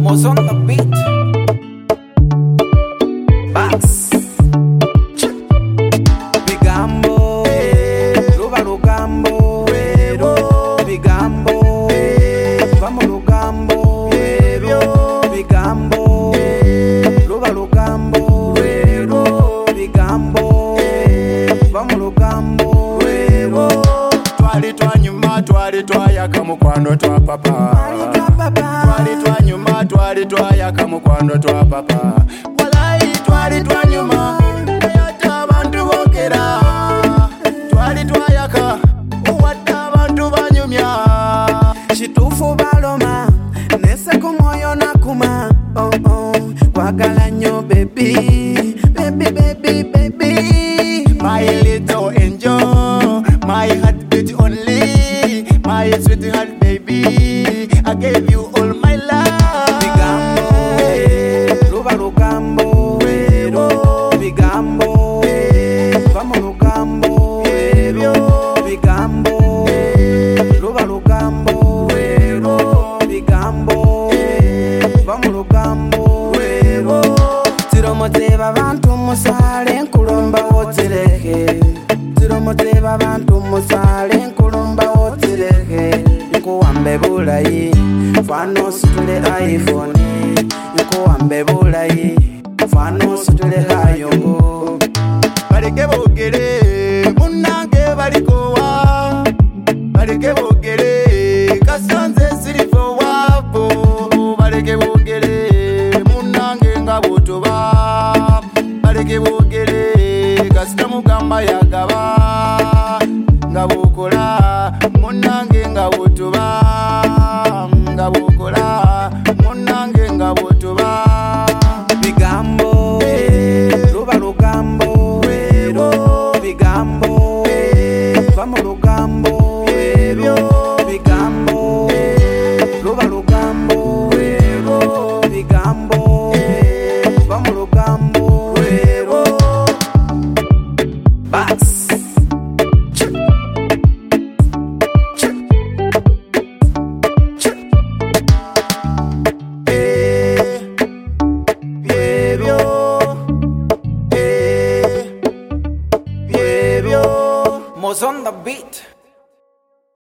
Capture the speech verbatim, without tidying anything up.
was on the beat. Bass. Bigambo, Ruba Rugambo, Bigambo, Vamos Rugambo, Bigambo, Ruba Rugambo, Bigambo, Vamos Rugambo. Twali twanyuma twali twayaka mukwano twa papa. Twali twanyuma twali twayaka mukwano twa papa. Walai twali twanyuma yata abantu bokera. Twali twayaka uwata abantu banyumya. Chitufu baloma nese kumoyo nakuma. Oh oh kwagala nyo baby baby baby baby. My little angel, my heartbeat only, my sweetheart baby, I gave you all my love. Bigambo, Ruba Rugambo, Bigambo, Vamos Rugambo, Bigambo, Ruba Rugambo, Bigambo, Vamos Rugambo. Tiromoteba bantu musale nkulomba wotireke. Tiromoteba bantu musale nkulomba wotireke. Nkuwambe bulayi fano situle iPhone. Nkuwambe bulayi fano situle hayongo. Bareke bogere munange barikowa, bareke